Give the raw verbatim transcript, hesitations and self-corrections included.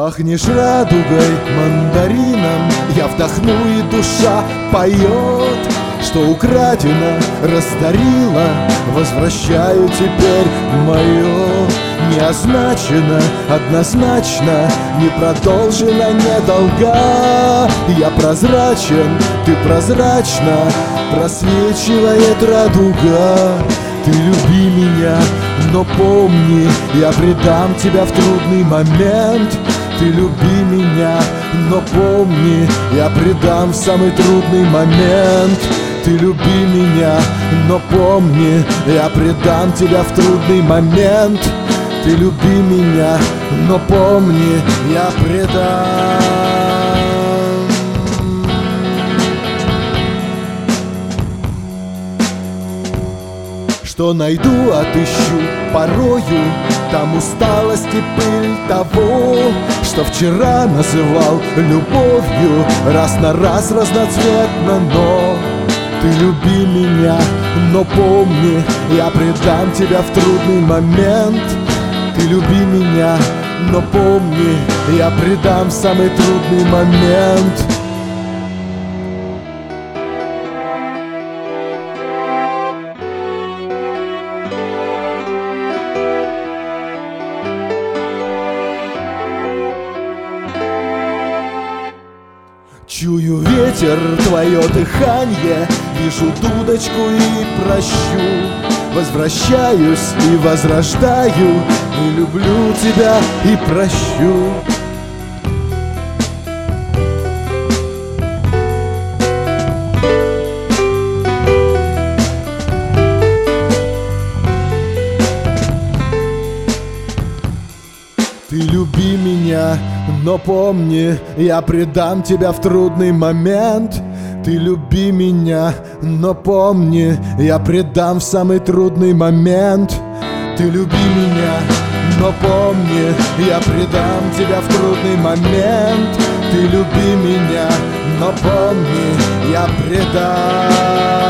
Пахнешь радугой, мандарином, я вдохну, и душа поет, что украдено, растворила, возвращаю теперь мое. Не означено, однозначно, не продолжено, не долга. Я прозрачен, ты прозрачна, просвечивает радуга. Ты люби меня, но помни, я предам тебя в трудный момент. Ты люби меня, но помни, я предам в самый трудный момент. Ты люби меня, но помни, я предам тебя в трудный момент. Ты люби меня, но помни, я предам. Что найду, отыщу порою, там усталость и пыль того, что вчера называл любовью, раз на раз разноцветно, но ты люби меня, но помни, я предам тебя в трудный момент. Ты люби меня, но помни, я предам в самый трудный момент. Чую ветер, твое дыхание, вижу дудочку и прощу. Возвращаюсь и возрождаю, и люблю тебя и прощу. Ты люби меня, но помни, я предам тебя в трудный момент. Ты люби меня, но помни, я предам в самый трудный момент. Ты люби меня, но помни, я предам тебя в трудный момент. Ты люби меня, но помни, я предам.